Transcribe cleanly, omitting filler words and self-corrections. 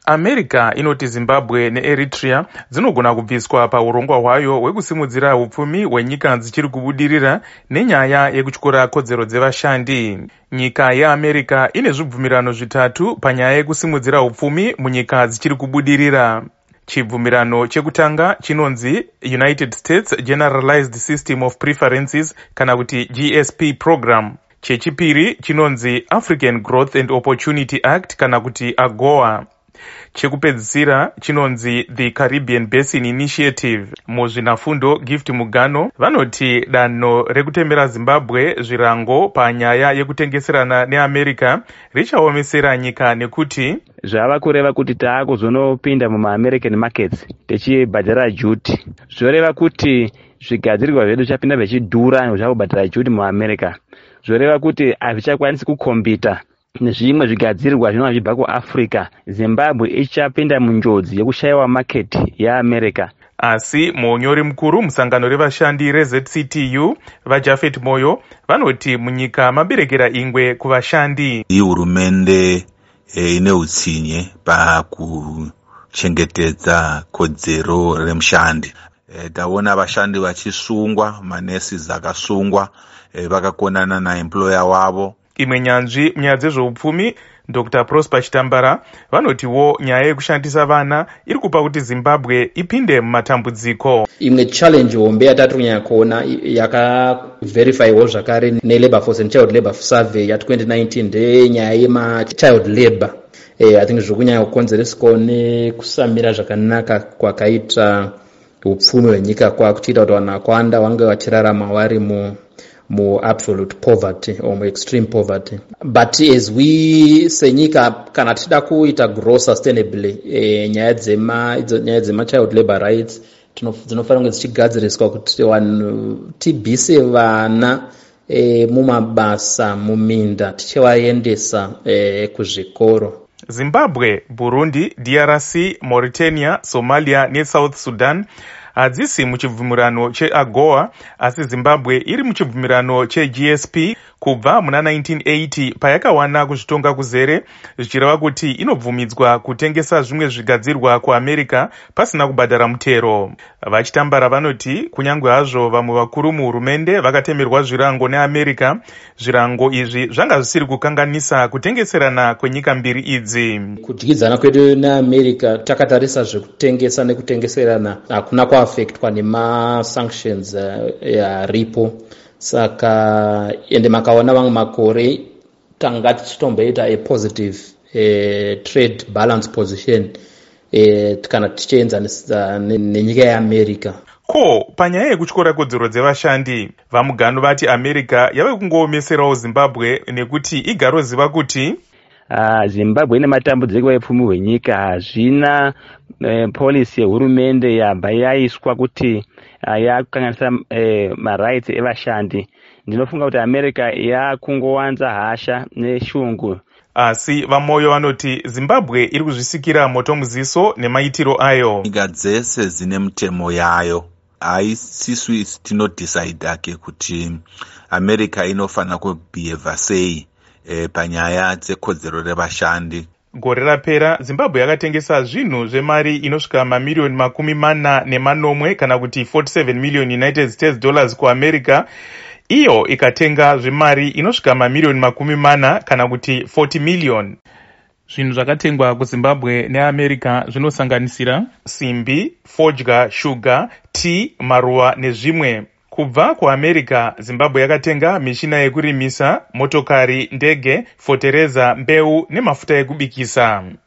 America inoti Zimbabwe neEritrea dzinogona kubviswa paurongwa hwayo hwekusimudzira upfumi hwenyika dzichiri kubudirira nenyaya yekutyora kodzero dzevashandi. Nyika yeAmerica ine zvibvumirano zvitatu panyaya yekusimudzira upfumi munyika dzichiri kubudirira. Chibvumirano chekutanga chinonzi United States Generalized System of Preferences kana kuti GSP program. Chechipiri chinonzi African Growth and Opportunity Act kana kuti AGOA. Chekupedzisira chinonzi the Caribbean Basin Initiative. Muzvinafundo Gift Mugano vanoti danho rekutembera Zimbabwe zvirango panyaya yekutengeserana neAmerica richaomesera nyika nekuti zvava kureva kuti taakuzonopinda muma-American markets tichibhadhara duty. Zvoreva kuti zvigadzirirwa zvedu zvapinda zvichidhura nezvakubhadhara duty muAmerica. Zvoreva kuti hazvichakwanisi kukombita nezvimwe zvigadzirirwa zvinova zvibva kuAfrica. Zimbabwe ichapinda munjodzi yekushayiwa market yeAmerica. Asi muonyori mukuru musangano revashandi reZCTU vaJafet Moyo vanoti munyika maberekera ingwe kuvashandi. Hurumende ine utsinye pakuchengetedza kodzero remushandi. Taona vashandi vachisungwa, manesi akasungwa vakakonana naemployer wavo. Imwe nyanzvi munyaya dzezveupfumi Dr. Prosper Chitambara vanotiwo nyaya yekushandisa vana iri kupa kuti Zimbabwe ipinde mumatambudziko. Imwe challenge hombe yatati kunyanya kuona yakaverifywo zvakare neLabour Force and Child Labour Survey ya2019 ndenyaya yema-child labor. I think zvokunyanya kukonzereswa nekusamira zvakanaka kwakaita upfumi hwenyika kwakuchiita kuti vanhu vakawanda vange vachirarama vari mu-absolute poverty or mu-extreme poverty. But as we senyika kana tichida kuita grow sustainably nyaya dzema-child labor rights dzinofanira kunge dzichigadziriswa kuti vanhu tibvise vana mumabasa muminda tichivaendesa kuzvikoro. Zimbabwe, Burundi, DRC, Mauritania, Somalia neSouth Sudan hadzisi muchibvumirano cheAGOA, asi Zimbabwe iri muchibvumirano cheGSP kubva muna 1980 payakawana kuzvitonga kuzere zvichireva kuti inobvumidzwa kutengesa zvimwe zvigadzirwa kuAmerica pasina kubhadhara mutero. Vachitambara vanoti kunyangwe hazvo vamwe vakuru muhurumende vakatemerwa zvirango neAmerica, zvirango izvi zvanga zvisiri kukanganisa kutengeserana kwenyika mbiri idzi. Kudyidzana kwedu neAmerica takatarisa zvekutengesa nekutengeserana hakuna kuaffectwa nema-sanctions yaripo. Saka ende makaona vamwe makore tanga tichitomboita a positive trade balance position kana tichienzanisa nenyika yeAmerica. Ko panyaya yekutyora kodzero dzevashandi vamugano vati America yave kungoomeserawo Zimbabwe nekuti igaroziva kuti Zimbabwe ine matambudziko epfumi hwenyika hazvina policy yehurumende yabva yaiswa kuti yakukanganisa marights evashandi. Ndinofunga kuti America yakungowanza hasha neshungu. Asi vaMoyo vanoti Zimbabwe iri kuzvisikira moto muziso nemaitiro ayo. Nyika dzese dzine mitemo yayo. Haisisu tinodecida ke kuti America inofana kubehave sei panyaya dzekodzero revashandi. Gore rapera Zimbabwe yakatengesa zvinhu zvemari inosvika mamiliyoni 40 kana kuti 47 million United States dollars kuAmerica. Iyo ikatenga zvemari inosvika mamiliyoni 40 kana kuti 40 million. Zvinhu zvakatengwa kuZimbabwe neAmerica zvinosanganisira simbi, fodya, shuga, tea, maruva nezvimwe. Kubva kuAmerica, Zimbabwe yakatenga mishina yekurimisa, motokari, ndege, fotereza, mbeu nemafuta ekubikisa.